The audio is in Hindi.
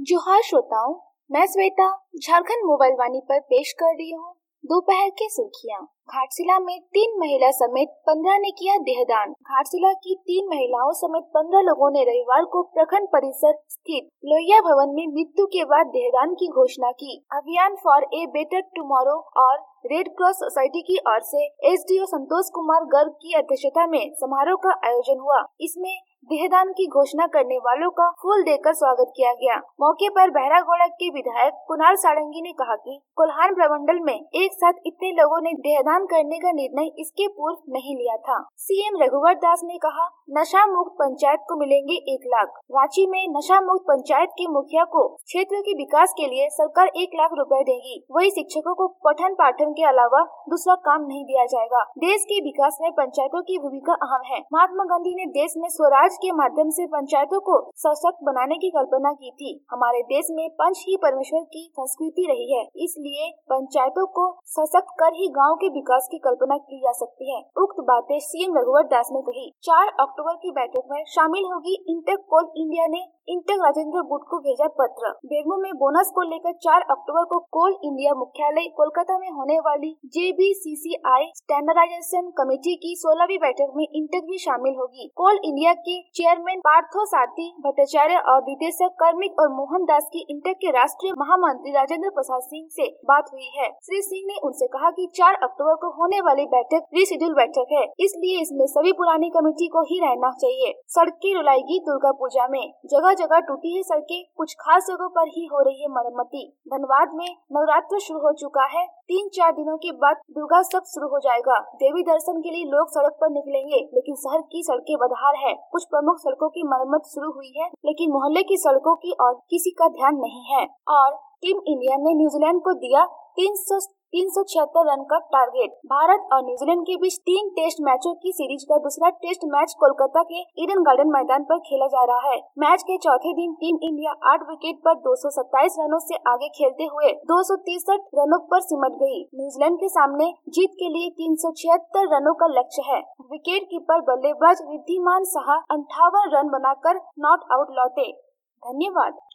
जोहार श्रोताओं, मैं श्वेता झारखंड मोबाइल वाणी पर पेश कर रही हूँ दोपहर की सुर्खियाँ। घाटशिला में 3 महिला समेत 15 ने किया देहदान। घाटशिला की 3 महिलाओं समेत 15 लोगों ने रविवार को प्रखंड परिसर स्थित लोहिया भवन में मृत्यु के बाद देहदान की घोषणा की। अभियान फॉर ए बेटर टुमारो और रेड क्रॉस सोसाइटी की ओर से एसडीओ संतोष कुमार गर्ग की अध्यक्षता में समारोह का आयोजन हुआ। इसमें देहदान की घोषणा करने वालों का फूल देकर स्वागत किया गया। मौके पर बहरागोड़ा के विधायक कुणाल सारंगी ने कहा कि कोल्हान प्रमंडल में एक साथ इतने लोगों ने देहदान करने का निर्णय इसके पूर्व नहीं लिया था। सीएम रघुवर दास ने कहा, नशा मुक्त पंचायत को मिलेंगे 1 लाख। रांची में नशा मुक्त पंचायत के मुखिया को क्षेत्र के विकास के लिए सरकार 1 लाख रुपए देगी। वही शिक्षकों को पठन पाठन के अलावा दूसरा काम नहीं दिया जाएगा। देश के विकास में पंचायतों की भूमिका अहम है। महात्मा गांधी ने देश में स्वराज के माध्यम से पंचायतों को सशक्त बनाने की कल्पना की थी। हमारे देश में पंच ही परमेश्वर की संस्कृति रही है, इसलिए पंचायतों को सशक्त कर ही गांव के विकास की कल्पना की जा सकती है। उक्त बातें सीएम रघुवर दास ने कही। 4 अक्टूबर की बैठक में शामिल होगी इंटेक कोल इंडिया ने इंटेक राजेंद्र गुट को भेजा पत्र। बेगमो में बोनस को लेकर 4 अक्टूबर को कोल इंडिया मुख्यालय कोलकाता में होने वाली JBCCI स्टैंडर्डाइजेशन कमेटी की 16वीं बैठक में इंटेक भी शामिल होगी। कोल इंडिया के चेयरमैन पार्थो सारथी भट्टाचार्य और निदेशक कार्मिक और मोहन दास की इंटेक के राष्ट्रीय महामंत्री राजेंद्र प्रसाद सिंह से बात हुई है। श्री सिंह ने उनसे कहा कि 4 अक्टूबर को होने वाली बैठक रीशेड्यूल बैठक है, इसलिए इसमें सभी पुरानी कमेटी को ही रहना चाहिए। सड़कें रुलाएगी दुर्गा पूजा में। जगह जगह टूटी है सड़कें, कुछ खास जगहों पर ही हो रही है मरम्मती। धनबाद में नवरात्र शुरू हो चुका है। 3-4 दिनों के बाद दुर्गोत्सव शुरू हो जाएगा। देवी दर्शन के लिए लोग सड़क पर निकलेंगे, लेकिन शहर की सड़कें बदहाल है। कुछ प्रमुख सड़कों की मरम्मत शुरू हुई है, लेकिन मोहल्ले की सड़कों की और किसी का ध्यान नहीं है। और टीम इंडिया ने न्यूजीलैंड को दिया 376 रन का टारगेट। भारत और न्यूजीलैंड के बीच 3 टेस्ट मैचों की सीरीज का दूसरा टेस्ट मैच कोलकाता के ईडन गार्डन मैदान पर खेला जा रहा है। मैच के चौथे दिन टीम इंडिया 8 विकेट पर 227 रनों से आगे खेलते हुए 263 रनों पर सिमट गई। न्यूजीलैंड के सामने जीत के लिए 376 रनों का लक्ष्य है। विकेट कीपर बल्लेबाज रिद्धिमान साहा 58 रन बनाकर नॉट आउट लौटे। धन्यवाद।